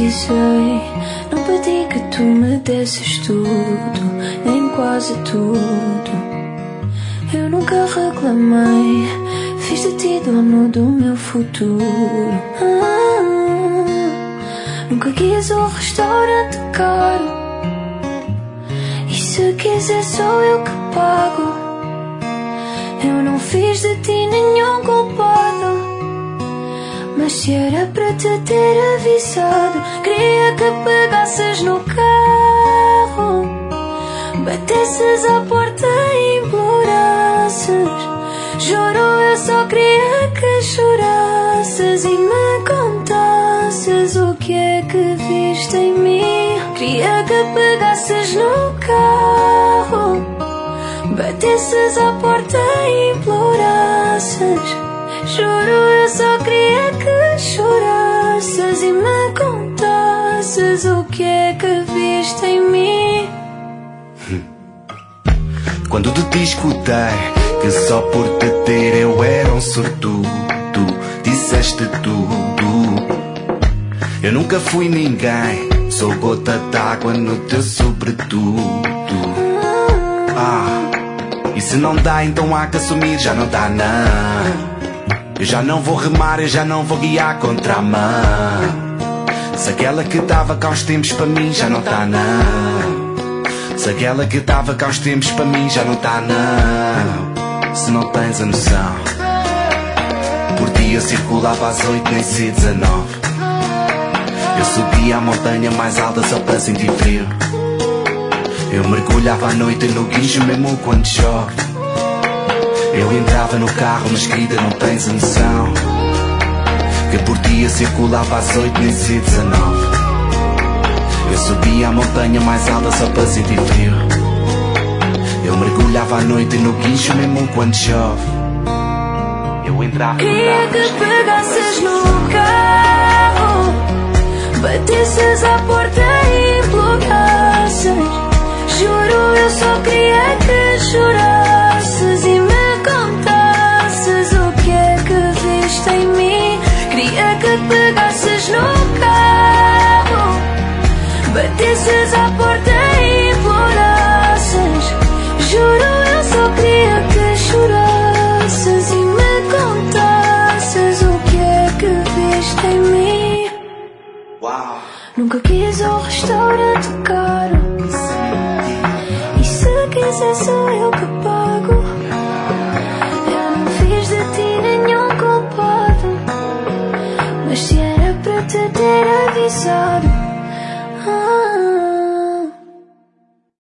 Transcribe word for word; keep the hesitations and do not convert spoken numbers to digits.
avisei. Não pedi que tu me desses tudo, nem quase tudo. Eu nunca reclamei, fiz de ti dono do meu futuro. ah, Nunca quis um restaurante caro, e se quiser sou eu que pago. Eu não fiz de ti nenhum culpado, mas se era para te ter avisado, queria que pegasses no carro, batesses à porta e implorasses. Juro, eu só queria que chorasses e me contasses o que é que viste em mim. Queria que pegasses no carro, batesses à porta e implorasses. Juro, eu só queria que chorasses e me contasses o que é que viste em mim. Quando te escutei que só por te ter eu era um sortudo, disseste tudo. Eu nunca fui ninguém, sou gota d'água no teu sobretudo. Ah, e se não dá, então há que assumir, já não dá não. Eu já não vou remar, eu já não vou guiar contra a mão. Se aquela que dava cá uns tempos para mim já não tá não. Se aquela que dava cá uns tempos para mim já não tá não. Se não tens a noção, por dia circulava às oito, nem sei dezenove. Eu subia a montanha mais alta só para sentir frio. Eu mergulhava à noite no guincho mesmo quando chove. Eu entrava no carro, mas querida, não tens a noção, que por dia circulava às oito, nem sei dezenove. Eu subia a montanha mais alta só para sentir frio. Eu mergulhava à noite no guincho mesmo quando chove. Eu entrava no Queria carro, que pegasses no carro, batesses à porta e implorasses. Juro, eu só queria que chorasses e me contasses o que é que viste em mim. Queria que pegasses no carro, batesses à porta e implorasses. Juro, eu só queria que chorasses e me contasses o que é que viste em mim. Uau. Nunca quis um restaurante caro, e se quiser sou eu que pago. Eu não fiz de ti nenhum culpado, mas se era para te ter avisado,